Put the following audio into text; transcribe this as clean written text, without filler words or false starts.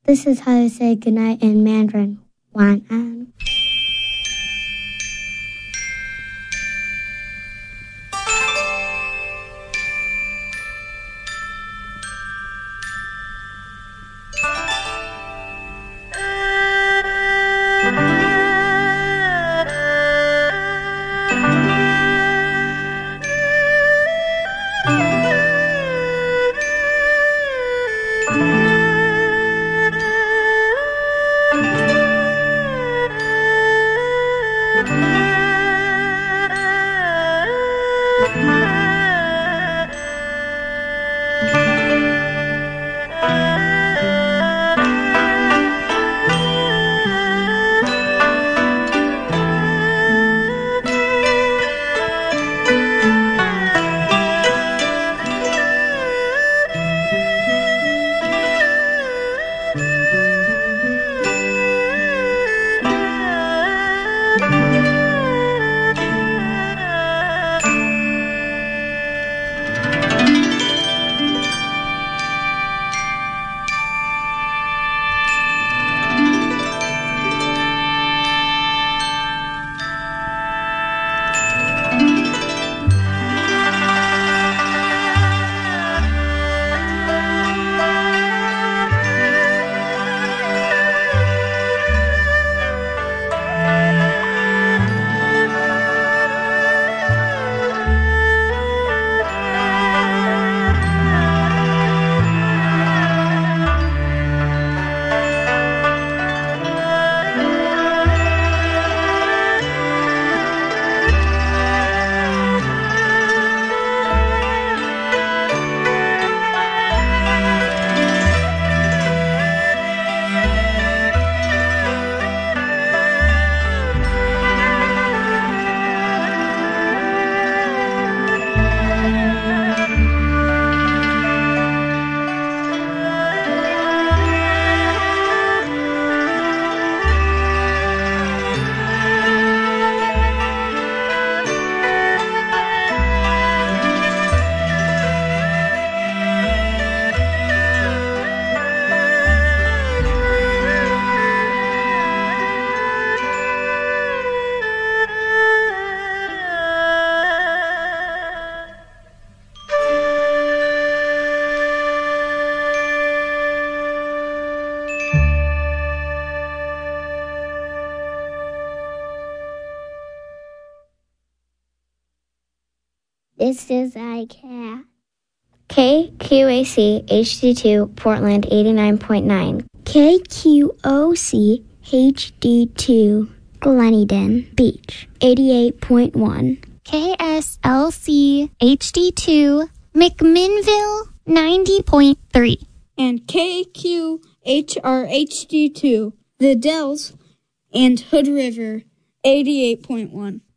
This is how to say goodnight in Mandarin. 晚安. This is ICAT. KQAC HD2 Portland 89.9. KQOC HD2 Gleneden Beach 88.1. KSLC HD2 McMinnville 90.3. And KQHR HD2 The Dells and Hood River 88.1.